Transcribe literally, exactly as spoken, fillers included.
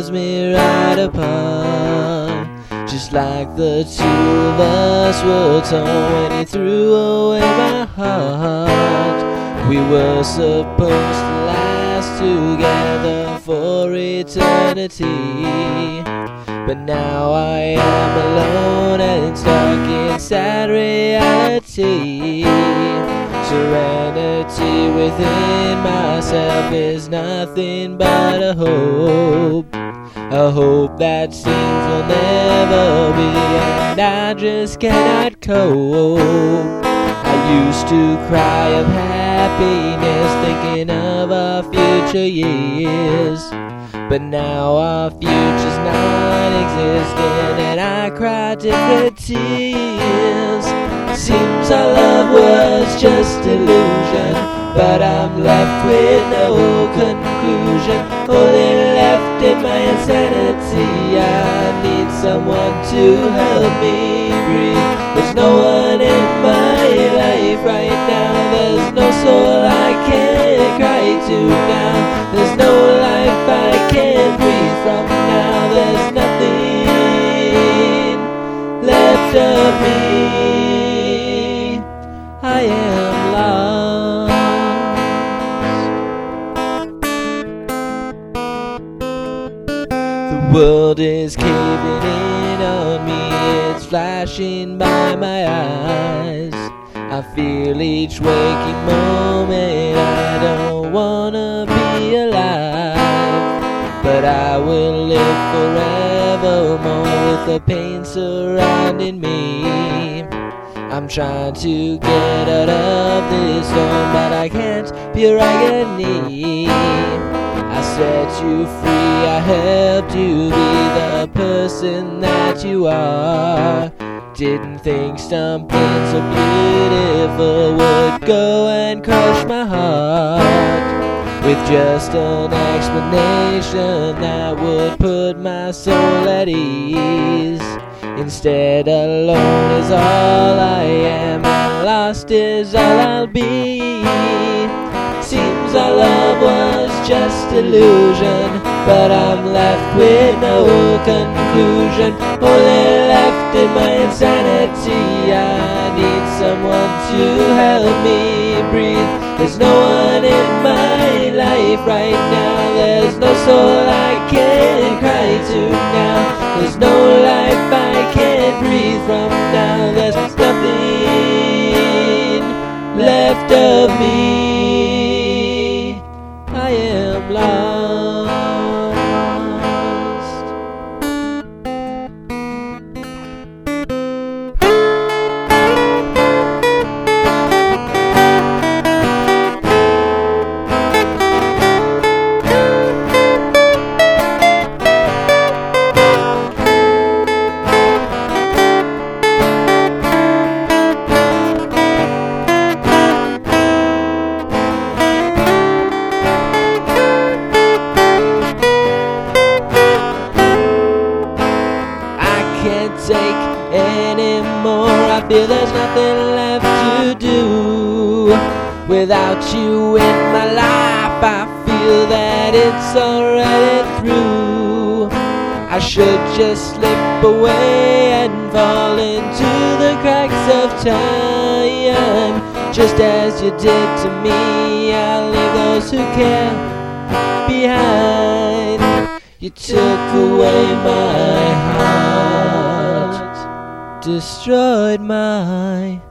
tears me right apart. Just like the two of us were torn when you threw away my heart. We were supposed to last together for eternity, but now I am alone and stuck in sad reality. Serenity within myself is nothing but a hope, a hope that seems will never be, and I just cannot cope. I used to cry of happiness thinking of our future years, but now our future's non-existent and I cry different tears. Seems our love was just illusion, but I'm left with no conclusion. Only left in my insanity, I need someone to help me breathe. There's no one in my life right now, there's no soul I can cry to now. There's no life I can breathe from now. There's nothing left of me. I am lost. The world is caving in on me, it's flashing by my eyes. I feel each waking moment I don't wanna be alive, but I will live forevermore with the pain surrounding me. I'm trying to get out of this storm, but I can't, pure agony. I set you free, I helped you be the person that you are. Didn't think something so beautiful would go and crush my heart, with just an explanation that would put my soul at ease. Instead, alone is all I am, and lost is all I'll be. Seems our love was just illusion, but I'm left with no conclusion. Only left in my insanity, I need someone to help me breathe. There's no one in my life right now, there's no soul I can cry to now. There's no life I can breathe from now. There's nothing left of me. I am lost. Take anymore, I feel there's nothing left to do. Without you in my life, I feel that it's already through. I should just slip away and fall into the cracks of time. Just as you did to me, I'll leave those who care behind. You took away my heart, destroyed my